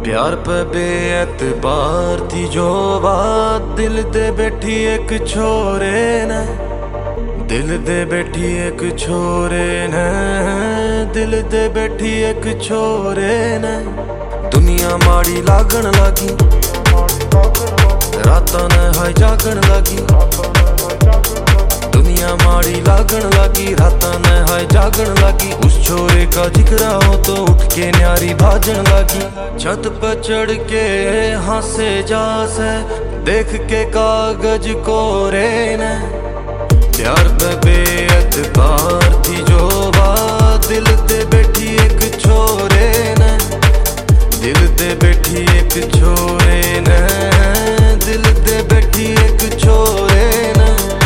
प्यार पे बेएतबार थी जो बात दिल दे बैठी एक छोरे ने, दिल दे बैठी एक छोरे ने, दिल दे बैठी एक छोरे ने। दुनिया माड़ी लागन लगी, रातां ने हाय जागन लगी। दुनिया माड़ी लागन लगी, रातां ने हाय जागन लगी। उस छोरे का जिक्र हो तो उठ के न्यारी भाजन लगी। छत पर चढ़ के हंसे जासे देख के कागज कोरे ने। प्यार पे बेएतबार थी जो बात दिल दे बैठी एक छोरे ने, दिल दे बैठी एक छोरे ने, दिल दे बैठी एक छोरे ने।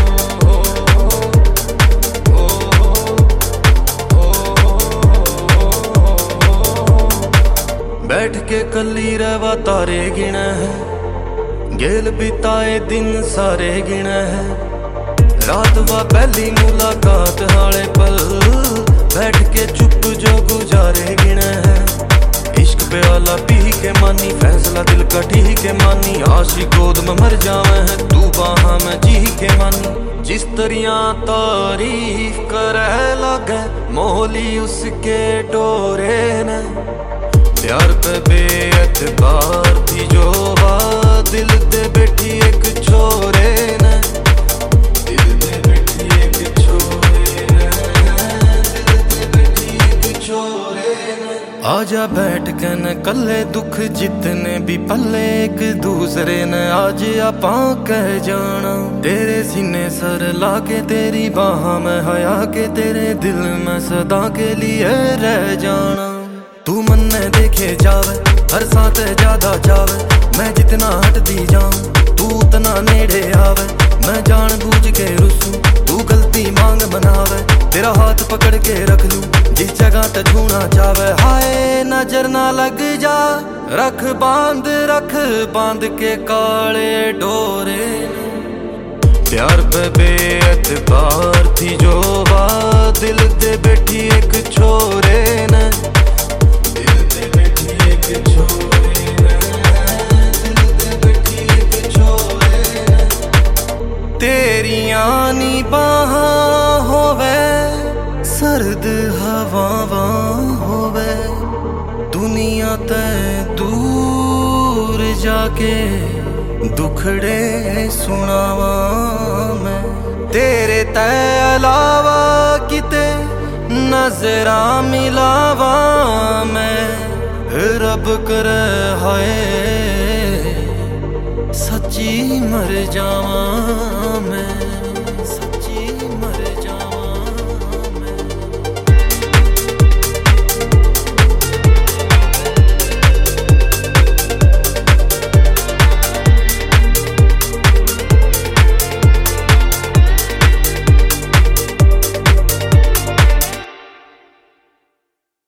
बैठ के कली रहवा तारे गिने है, गेल बिताए दिन सारे गिने है। रात वा पहली मुलाकात हाले पल, बैठ के चुप जो गुजारे गिने है। इश्क पे आला पी के मानी, फैसला दिल का ठीक के मानी। आशिक गोद में मर जावे है, तू बाहा में जी के मानी। जिस तरिया तारीफ करे लगे मोहली उसके डोरे ने। प्यार पे बेएतबार थी जो बात दिल दे बैठी एक छोरे ने, दिल दे बैठी एक छोरे ने, दिल दे बैठी एक छोरे ने। आजा बैठ के न कल्ले दुख जितने भी पल्ले एक दूसरे ने आज आपां कह जाना। तेरे सीने सर लाके तेरी बाहों में हया के तेरे दिल में सदा के लिए रह जाना। तू मन ने देखे जावे हर साथ ज्यादा जावे, मैं जितना हट दी जाऊं तू उतना नेड़े आवे। मैं जान बूझ के रुसूं तू गलती मांग बनावे, तेरा हाथ पकड़ के रख लूं जिस जगह ते छूना चावे। हाय नजर ना लग जा, रख बांध के काले डोरे। प्यार पे बेएतबार थी जो बात दिल दे बैठी एक छोरे ने, दिल दे बैठी एक छोरे ने, दिल दे बैठी एक छोरे ने। तेरियां नी बाहां होवे सर्द हवावां होवे, दुनिया ते दूर जाके दुखड़े सुनावा मैं। तेरे ते अलावा किते नजरा मिलावा मैं, रब करे हाय सच्ची मर जावा